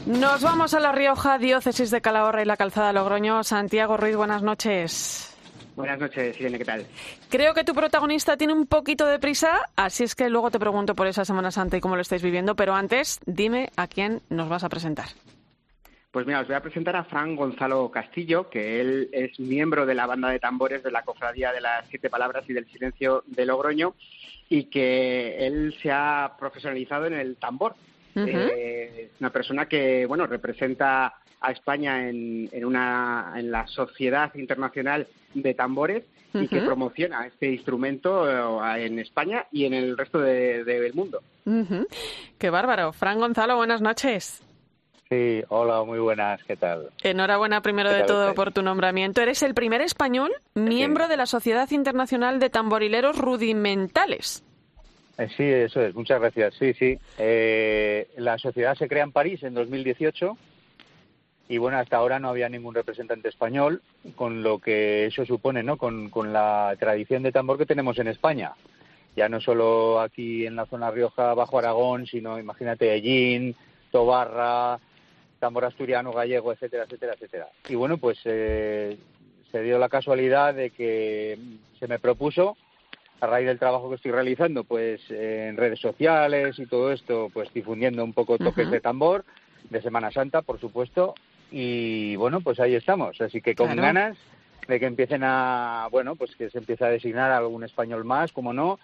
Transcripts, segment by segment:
Nos vamos a La Rioja, diócesis de Calahorra y la Calzada Logroño. Santiago Ruiz, buenas noches. Buenas noches, Irene, ¿qué tal? Creo que tu protagonista tiene un poquito de prisa, así es que luego te pregunto por esa Semana Santa y cómo lo estáis viviendo, pero antes dime a quién nos vas a presentar. Pues mira, os voy a presentar a Fran Gonzalo Castillo, que él es miembro de la banda de tambores de la Cofradía de las Siete Palabras y del Silencio de Logroño, y que él se ha profesionalizado en el tambor. Es una persona que, bueno, representa a España en la Sociedad Internacional de Tambores y que promociona este instrumento en España y en el resto del mundo. ¡Qué bárbaro! Fran Gonzalo, buenas noches. Sí, hola, muy buenas, ¿qué tal? Enhorabuena primero de todo por tu nombramiento. Eres el primer español miembro de la Sociedad Internacional de Tamborileros Rudimentales. Sí, eso es, muchas gracias. Sí. La sociedad se crea en París en 2018 y bueno, hasta ahora no había ningún representante español, con lo que eso supone, ¿no? Con la tradición de tambor que tenemos en España. Ya no solo aquí en la zona Rioja, Bajo Aragón, sino imagínate Hellín, Tobarra, tambor asturiano, gallego, etcétera, etcétera, etcétera. Y bueno, pues se dio la casualidad de que se me propuso, a raíz del trabajo que estoy realizando, pues en redes sociales y todo esto, pues difundiendo un poco toques de tambor, de Semana Santa, por supuesto, y bueno, pues ahí estamos. Así que con ganas de que empiecen pues que se empiece a designar a algún español más, como no,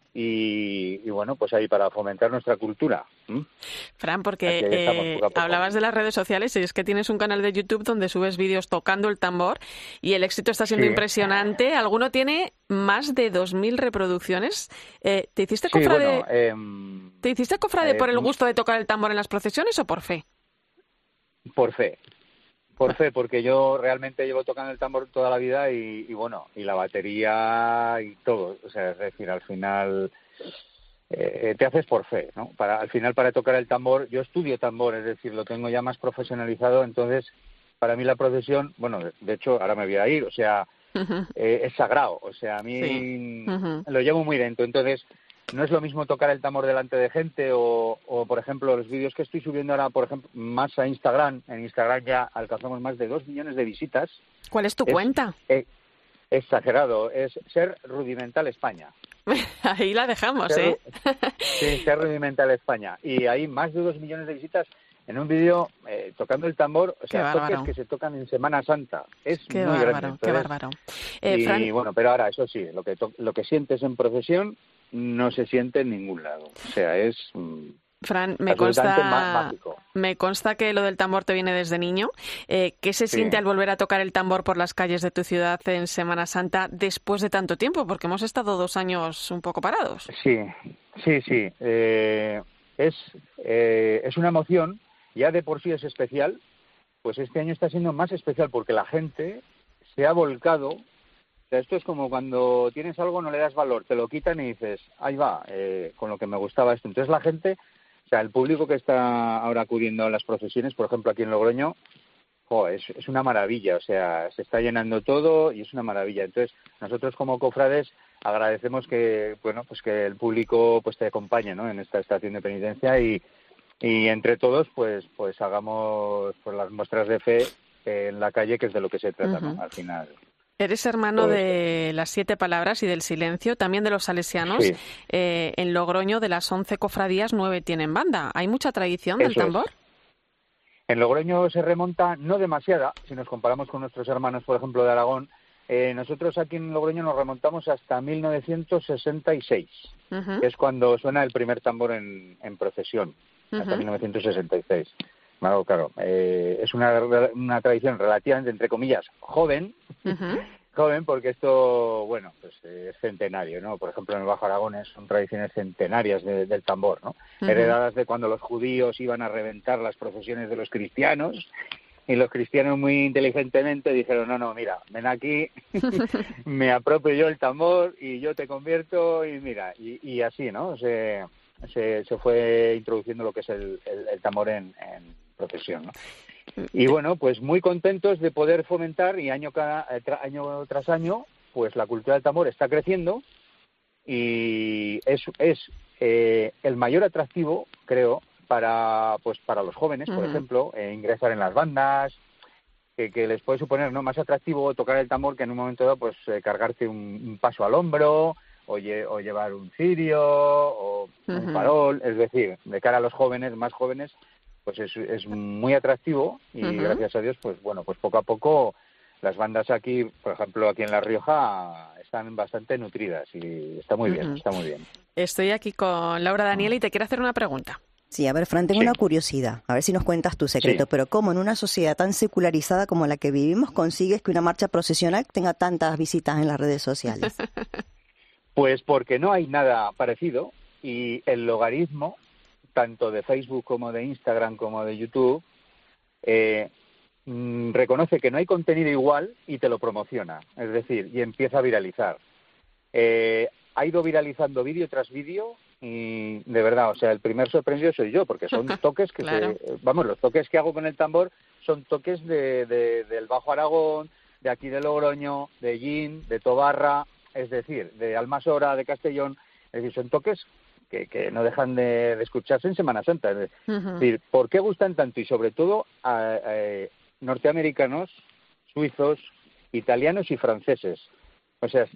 y bueno, pues ahí para fomentar nuestra cultura. Fran, porque hablabas de las redes sociales y es que tienes un canal de YouTube donde subes vídeos tocando el tambor y el éxito está siendo impresionante. Alguno tiene más de 2.000 reproducciones. ¿Te hiciste cofrade, ¿te hiciste cofrade por el gusto de tocar el tambor en las procesiones o por fe? Por fe. Por fe, porque yo realmente llevo tocando el tambor toda la vida y bueno, y la batería y todo. O sea, es decir, al final te haces por fe, ¿no? Al final, para tocar el tambor, yo estudio tambor, es decir, lo tengo ya más profesionalizado, entonces, para mí la procesión, bueno, de hecho, ahora me voy a ir, o sea, es sagrado, o sea, a mí lo llevo muy dentro, entonces no es lo mismo tocar el tambor delante de gente o por ejemplo, los vídeos que estoy subiendo ahora, por ejemplo, más a Instagram. En Instagram ya alcanzamos más de 2 millones de visitas. ¿Cuál es tu cuenta? Exagerado, es Ser Rudimental España. Ahí la dejamos, Sí, Ser Rudimental España. Y hay más de 2 millones de visitas en un vídeo tocando el tambor, o sea, toques que se tocan en Semana Santa. Es qué muy bárbaro, grande. Entonces, qué bárbaro. Y Fran... bueno, pero ahora, eso sí, lo que sientes en procesión no se siente en ningún lado. O sea, es Fran, mágico. Me consta que lo del tambor te viene desde niño. ¿Qué se siente al volver a tocar el tambor por las calles de tu ciudad en Semana Santa después de tanto tiempo? Porque hemos estado 2 años un poco parados. Sí. Es una emoción, ya de por sí es especial, pues este año está siendo más especial porque la gente se ha volcado. O sea, esto es como cuando tienes algo, no le das valor, te lo quitan y dices, ahí va, con lo que me gustaba esto. Entonces la gente, o sea, el público que está ahora acudiendo a las procesiones, por ejemplo aquí en Logroño, es una maravilla, o sea, se está llenando todo y es una maravilla. Entonces nosotros como cofrades agradecemos que, bueno, pues que el público pues te acompañe, ¿no?, en esta estación de penitencia y entre todos pues hagamos pues las muestras de fe en la calle, que es de lo que se trata, ¿no?, al final. Eres hermano de las 7 Palabras y del Silencio, también de los salesianos. Sí. En Logroño, de las 11 cofradías, 9 tienen banda. ¿Hay mucha tradición del tambor? En Logroño se remonta, no demasiada, si nos comparamos con nuestros hermanos, por ejemplo, de Aragón. Nosotros aquí en Logroño nos remontamos hasta 1966, que es cuando suena el primer tambor en procesión, hasta 1966. Claro, es una tradición relativamente, entre comillas, joven, porque esto, bueno, pues es centenario, ¿no? Por ejemplo, en el Bajo Aragón son tradiciones centenarias del tambor, ¿no? Heredadas de cuando los judíos iban a reventar las procesiones de los cristianos, y los cristianos muy inteligentemente dijeron, no, mira, ven aquí, me apropio yo el tambor y yo te convierto, y mira, y así, ¿no? Se fue introduciendo lo que es el tambor en procesión, ¿no? Y bueno, pues muy contentos de poder fomentar, y año tras año, pues la cultura del tambor está creciendo, y es el mayor atractivo, creo, para los jóvenes, por ejemplo, ingresar en las bandas, que les puede suponer, ¿no?, más atractivo tocar el tambor que en un momento dado pues cargarte un paso al hombro o llevar un cirio o un farol. Es decir, de cara a los jóvenes, más jóvenes, pues es muy atractivo y gracias a Dios, pues bueno, pues poco a poco las bandas aquí, por ejemplo, aquí en La Rioja, están bastante nutridas y está muy bien, está muy bien. Estoy aquí con Laura Daniel y te quiero hacer una pregunta. Sí, a ver, Fran, tengo una curiosidad. A ver si nos cuentas tu secreto. Sí. Pero ¿cómo en una sociedad tan secularizada como la que vivimos consigues que una marcha procesional tenga tantas visitas en las redes sociales? Pues porque no hay nada parecido y el logaritmo, tanto de Facebook como de Instagram como de YouTube, reconoce que no hay contenido igual y te lo promociona. Es decir, y empieza a viralizar. Ha ido viralizando vídeo tras vídeo. Y de verdad, o sea, el primer sorprendido soy yo, porque son toques que claro. los toques que hago con el tambor son toques del Bajo Aragón, de aquí de Logroño, de Llín, de Tobarra, es decir, de Almasora, de Castellón. Es decir, son toques que no dejan de escucharse en Semana Santa. Es decir, ¿por qué gustan tanto? Y sobre todo a norteamericanos, suizos, italianos y franceses. O sea,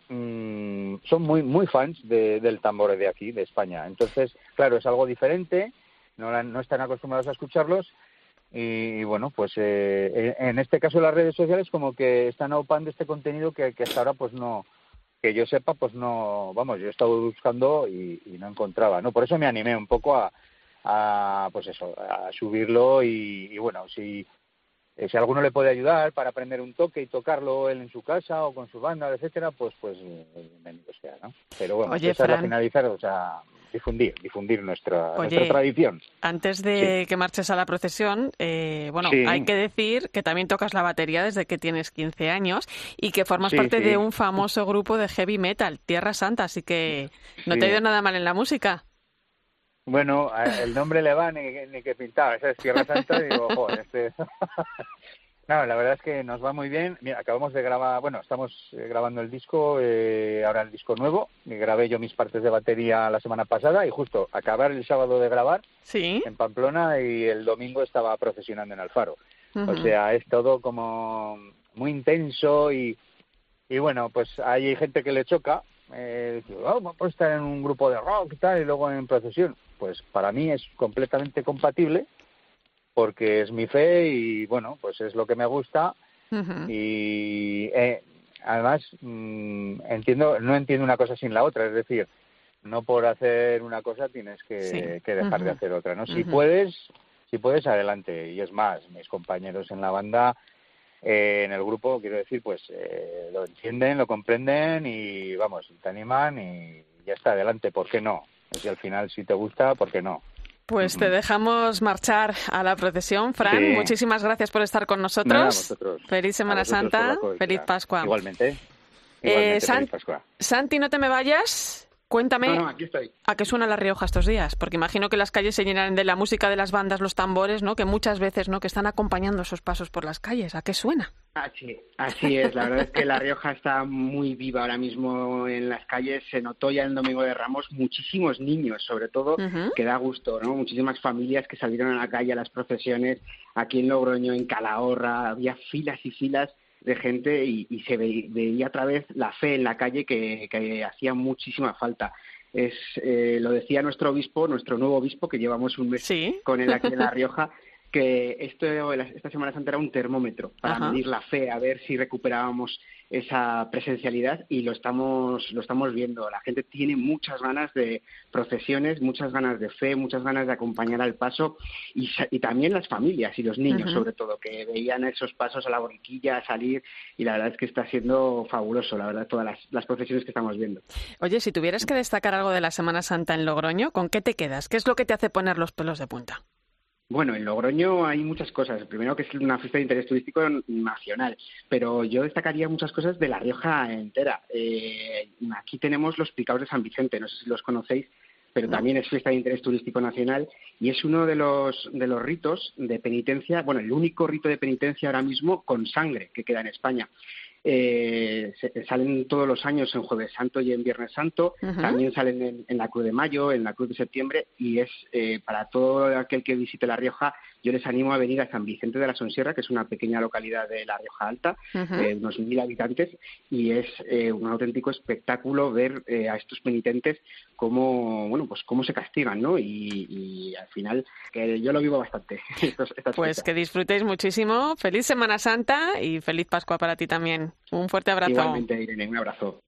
son muy fans del tambor de aquí, de España. Entonces, claro, es algo diferente, no están acostumbrados a escucharlos y bueno, pues en este caso las redes sociales como que están aupando este contenido que hasta ahora pues no, que yo sepa, pues no, vamos, yo he estado buscando y no encontraba, ¿no? Por eso me animé un poco a pues eso, a subirlo y bueno, si alguno le puede ayudar para aprender un toque y tocarlo él en su casa o con su banda, etcétera, pues bienvenido sea, ¿no? Pero bueno, Oye, esa Fran, es la finalizar, o sea, difundir nuestra tradición. Antes de que marches a la procesión, hay que decir que también tocas la batería desde que tienes 15 años y que formas parte de un famoso grupo de heavy metal, Tierra Santa, así que no te ha ido nada mal en la música. Bueno, el nombre le va ni que pintaba, esa es Tierra Santa, y digo, joder, No, la verdad es que nos va muy bien. Mira, acabamos de grabar, estamos grabando el disco, ahora el disco nuevo. Grabé yo mis partes de batería la semana pasada y justo acabar el sábado de grabar en Pamplona y el domingo estaba procesionando en Alfaro. O sea, es todo como muy intenso y bueno, pues hay gente que le choca. Puedo estar en un grupo de rock y tal y luego en procesión. Pues para mí es completamente compatible porque es mi fe y bueno, pues es lo que me gusta y además no entiendo una cosa sin la otra, es decir, no por hacer una cosa tienes que dejar de hacer otra, ¿no? Si puedes adelante. Y es más, mis compañeros en la banda, en el grupo, quiero decir, pues lo entienden, lo comprenden y vamos, te animan y ya está, adelante, ¿por qué no? Si al final si te gusta, ¿por qué no? Pues te dejamos marchar a la procesión, Fran. Sí. Muchísimas gracias por estar con nosotros. Nada, vosotros. Feliz Semana Santa, feliz Pascua. Igualmente feliz Pascua. Santi, no te me vayas. Cuéntame, No, aquí estoy. ¿A qué suena La Rioja estos días? Porque imagino que las calles se llenan de la música de las bandas, los tambores, ¿no? Que muchas veces, ¿no? Que están acompañando esos pasos por las calles. ¿A qué suena? Así es. La verdad es que La Rioja está muy viva ahora mismo en las calles. Se notó ya el Domingo de Ramos muchísimos niños, sobre todo, que da gusto, ¿no? Muchísimas familias que salieron a la calle a las procesiones. Aquí en Logroño, en Calahorra, había filas y filas de gente y se veía otra vez la fe en la calle que hacía muchísima falta. Lo decía nuestro obispo, nuestro nuevo obispo, que llevamos un mes con él aquí en La Rioja, que esta Semana Santa era un termómetro para medir la fe, a ver si recuperábamos esa presencialidad y lo estamos viendo. La gente tiene muchas ganas de procesiones, muchas ganas de fe, muchas ganas de acompañar al paso y también las familias y los niños, sobre todo, que veían esos pasos a la borriquilla, a salir, y la verdad es que está siendo fabuloso, la verdad, todas las procesiones que estamos viendo. Oye, si tuvieras que destacar algo de la Semana Santa en Logroño, ¿con qué te quedas? ¿Qué es lo que te hace poner los pelos de punta? Bueno, en Logroño hay muchas cosas. Primero, que es una fiesta de interés turístico nacional, pero yo destacaría muchas cosas de La Rioja entera. Aquí tenemos los picaos de San Vicente, no sé si los conocéis, pero también es fiesta de interés turístico nacional y es uno de los ritos de penitencia, bueno, el único rito de penitencia ahora mismo con sangre que queda en España. salen todos los años en Jueves Santo y en Viernes Santo, también salen en la Cruz de Mayo, en la Cruz de Septiembre, y es para todo aquel que visite La Rioja, yo les animo a venir a San Vicente de la Sonsierra, que es una pequeña localidad de La Rioja Alta, unos 1.000 habitantes, y es un auténtico espectáculo ver a estos penitentes cómo se castigan, ¿no? Y al final, que yo lo vivo bastante. Pues que disfrutéis muchísimo. Feliz Semana Santa y feliz Pascua para ti también. Un fuerte abrazo. Igualmente, Irene, un abrazo.